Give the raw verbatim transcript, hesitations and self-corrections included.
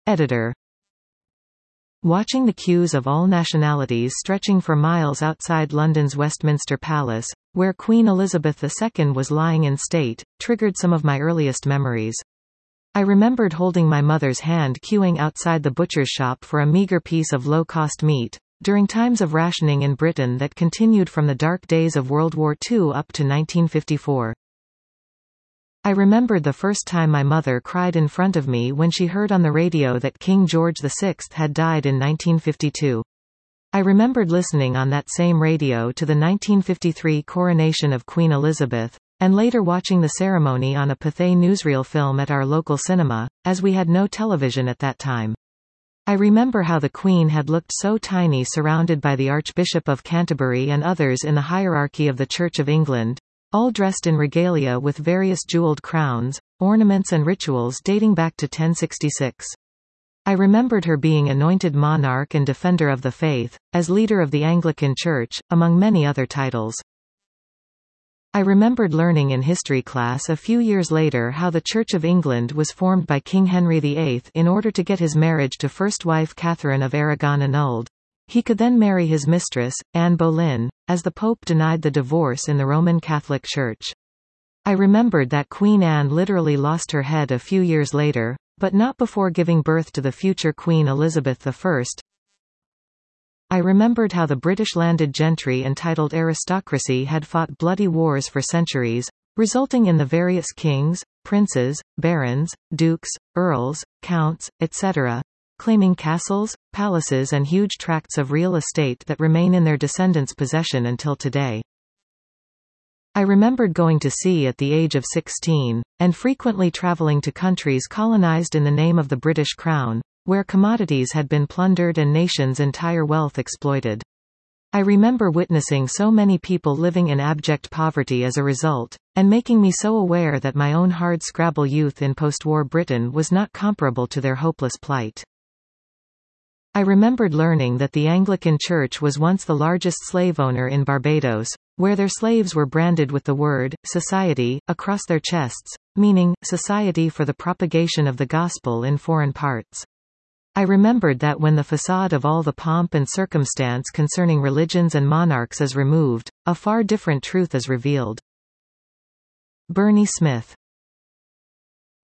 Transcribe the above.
Editor. Watching the queues of all nationalities stretching for miles outside London's Westminster Palace, where Queen Elizabeth the Second was lying in state, triggered some of my earliest memories. I remembered holding my mother's hand queuing outside the butcher's shop for a meagre piece of low-cost meat, during times of rationing in Britain that continued from the dark days of World War Two up to nineteen fifty-four. I remembered the first time my mother cried in front of me when she heard on the radio that King George the Sixth had died in nineteen fifty-two. I remembered listening on that same radio to the nineteen fifty-three coronation of Queen Elizabeth, and later watching the ceremony on a Pathé newsreel film at our local cinema, as we had no television at that time. I remember how the Queen had looked so tiny surrounded by the Archbishop of Canterbury and others in the hierarchy of the Church of England, all dressed in regalia with various jeweled crowns, ornaments and rituals dating back to ten sixty-six. I remembered her being anointed monarch and defender of the faith, as leader of the Anglican Church, among many other titles. I remembered learning in history class a few years later how the Church of England was formed by King Henry the Eighth in order to get his marriage to first wife Catherine of Aragon annulled. He could then marry his mistress, Anne Boleyn, as the Pope denied the divorce in the Roman Catholic Church. I remembered that Queen Anne literally lost her head a few years later, but not before giving birth to the future Queen Elizabeth the First. I remembered how the British landed gentry and titled aristocracy had fought bloody wars for centuries, resulting in the various kings, princes, barons, dukes, earls, counts, et cetera, claiming castles, palaces and huge tracts of real estate that remain in their descendants' possession until today. I remembered going to sea at the age of sixteen, and frequently traveling to countries colonized in the name of the British Crown, where commodities had been plundered and nations' entire wealth exploited. I remember witnessing so many people living in abject poverty as a result, and making me so aware that my own hard-scrabble youth in post-war Britain was not comparable to their hopeless plight. I remembered learning that the Anglican Church was once the largest slave owner in Barbados, where their slaves were branded with the word, society, across their chests, meaning, society for the propagation of the gospel in foreign parts. I remembered that when the facade of all the pomp and circumstance concerning religions and monarchs is removed, a far different truth is revealed. Bernie Smith.